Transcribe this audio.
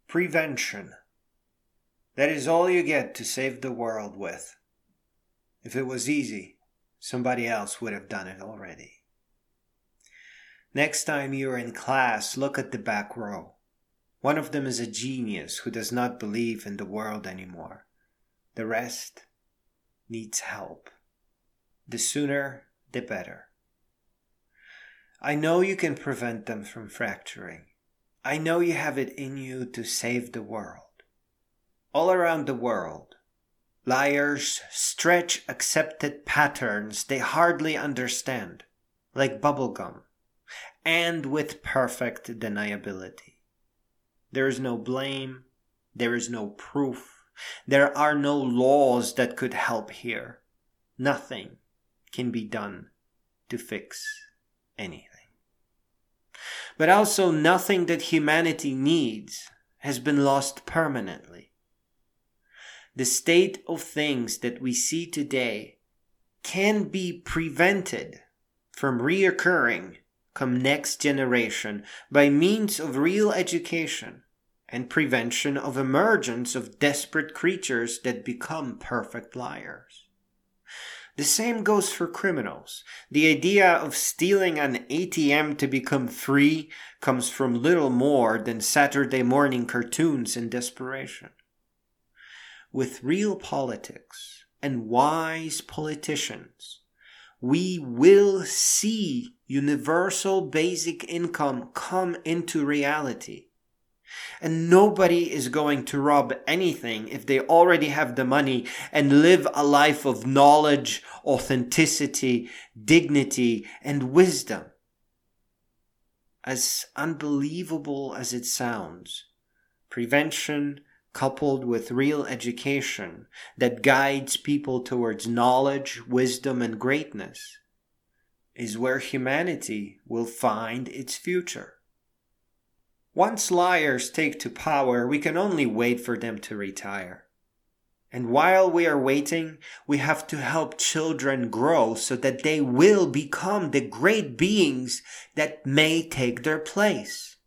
Prevention. That is all you get to save the world with. If it was easy, somebody else would have done it already. Next time you're in class, look at the back row. One of them is a genius who does not believe in the world anymore. The rest needs help. The sooner, the better. I know you can prevent them from fracturing. I know you have it in you to save the world. All around the world, liars stretch accepted patterns they hardly understand, like bubblegum, and with perfect deniability. There is no blame, there is no proof, there are no laws that could help here. Nothing can be done to fix anything. But also nothing that humanity needs has been lost permanently. The state of things that we see today can be prevented from reoccurring come next generation by means of real education and prevention of emergence of desperate creatures that become perfect liars. The same goes for criminals. The idea of stealing an ATM to become free comes from little more than Saturday morning cartoons in desperation. With real politics and wise politicians, we will see universal basic income come into reality. And nobody is going to rob anything if they already have the money and live a life of knowledge, authenticity, dignity, and wisdom. As unbelievable as it sounds, prevention coupled with real education that guides people towards knowledge, wisdom, and greatness is where humanity will find its future. Once liars take to power, we can only wait for them to retire. And while we are waiting, we have to help children grow so that they will become the great beings that may take their place.